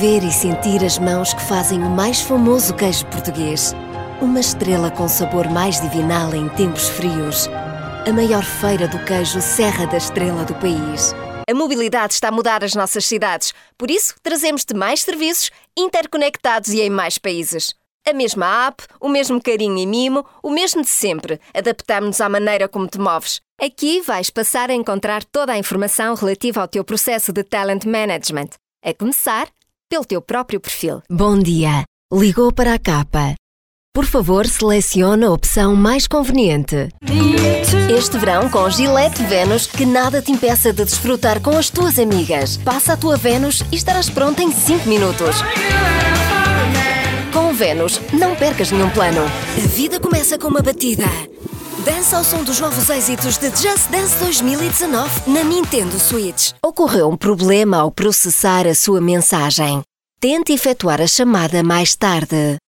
ver e sentir as mãos que fazem o mais famoso queijo português. Uma estrela com sabor mais divinal em tempos frios. A maior feira do queijo Serra da Estrela do país. A mobilidade está a mudar as nossas cidades. Por isso, trazemos-te mais serviços interconectados e em mais países. A mesma app, o mesmo carinho e mimo, o mesmo de sempre. Adaptamos-nos à maneira como te moves. Aqui vais passar a encontrar toda a informação relativa ao teu processo de talent management. A começar pelo teu próprio perfil. Bom dia. Ligou para a capa. Por favor, selecione a opção mais conveniente. Este verão com Gillette Venus, que nada te impeça de desfrutar com as tuas amigas. Passa a tua Venus e estarás pronta em 5 minutos. Com Venus, não percas nenhum plano. A vida começa com uma batida. Dança ao som dos novos êxitos de Just Dance 2019 na Nintendo Switch. Ocorreu um problema ao processar a sua mensagem. Tente efetuar a chamada mais tarde.